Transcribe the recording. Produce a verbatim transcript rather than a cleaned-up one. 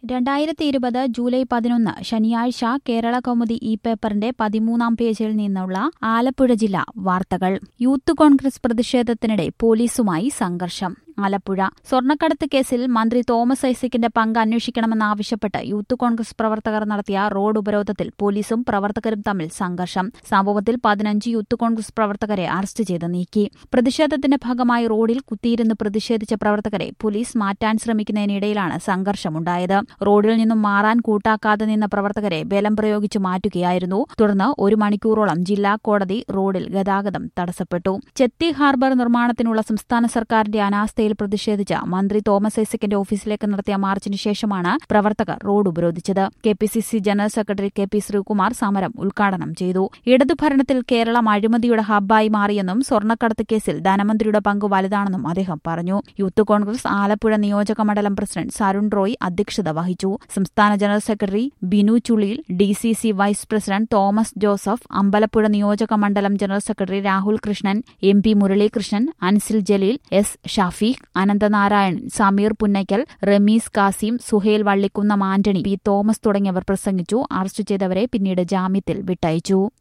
രണ്ടായിരത്തി ഇരുപത് ജൂലൈ പതിനൊന്ന് ശനിയാഴ്ച കേരള കൗമുദി ഇ പേപ്പറിന്റെ പതിമൂന്നാം പേജിൽ നിന്നുള്ള ആലപ്പുഴ ജില്ലാ വാർത്തകൾ. യൂത്ത് കോൺഗ്രസ് പ്രതിഷേധത്തിനിടെ പോലീസുമായി സംഘർഷം. ആലപ്പുഴ സ്വർണ്ണക്കടത്ത് കേസിൽ മന്ത്രി തോമസ് ഐസക്കിന്റെ പങ്ക് അന്വേഷിക്കണമെന്നാവശ്യപ്പെട്ട് യൂത്ത് കോൺഗ്രസ് പ്രവർത്തകർ നടത്തിയ റോഡ് ഉപരോധത്തിൽ പോലീസും പ്രവർത്തകരും തമ്മിൽ സംഘർഷം. സംഭവത്തിൽ പതിനഞ്ച് യൂത്ത് കോൺഗ്രസ് പ്രവർത്തകരെ അറസ്റ്റ് ചെയ്ത് നീക്കി. പ്രതിഷേധത്തിന്റെ ഭാഗമായി റോഡിൽ കുത്തിയിരുന്ന് പ്രതിഷേധിച്ച പ്രവർത്തകരെ പോലീസ് മാറ്റാൻ ശ്രമിക്കുന്നതിനിടയിലാണ് സംഘർഷമുണ്ടായത്. റോഡിൽ നിന്നും മാറാൻ കൂട്ടാക്കാതെ നിന്ന പ്രവർത്തകരെ ബലം പ്രയോഗിച്ച് മാറ്റുകയായിരുന്നു. തുടർന്ന് ഒരു മണിക്കൂറോളം ജില്ലാ കോടതി റോഡിൽ ഗതാഗതം തടസ്സപ്പെട്ടു. ചെത്തി ഹാർബർ നിർമ്മാണത്തിനുള്ള സംസ്ഥാന സർക്കാരിന്റെ അനാസ്ഥ പ്രതിഷേധിച്ച മന്ത്രി തോമസ് ഐസക്കിന്റെ ഓഫീസിലേക്ക് നടത്തിയ മാർച്ചിന് ശേഷമാണ് പ്രവർത്തകർ റോഡ് ഉപരോധിച്ചത്. K P C C general secretary K P Sreekumar സമരം ഉദ്ഘാടനം ചെയ്തു. ഇടതുഭരണത്തിൽ കേരളം അഴിമതിയുടെ ഹബ്ബായി മാറിയെന്നും സ്വർണ്ണക്കടത്ത് കേസിൽ ധനമന്ത്രിയുടെ പങ്ക് വലുതാണെന്നും അദ്ദേഹം പറഞ്ഞു. യൂത്ത് കോൺഗ്രസ് ആലപ്പുഴ നിയോജക മണ്ഡലം പ്രസിഡന്റ് സരുൺ റോയ് അധ്യക്ഷത വഹിച്ചു. സംസ്ഥാന general secretary Binu Chuliyil, D C C vice president Thomas Joseph, Ambalappuzha നിയോജക മണ്ഡലം general secretary Rahul Krishnan, M P Muralikrishnan, Ansil Jaleel, S Shafi, Ananthanarayanan, Sameer Punnakkal, Rameez Kasim, Suhail Vallikunnam, Antony, P Thomas തുടങ്ങിയവർ പ്രസംഗിച്ചു. അറസ്റ്റ് ചെയ്തവരെ പിന്നീട് ജാമ്യത്തിൽ വിട്ടയച്ചു.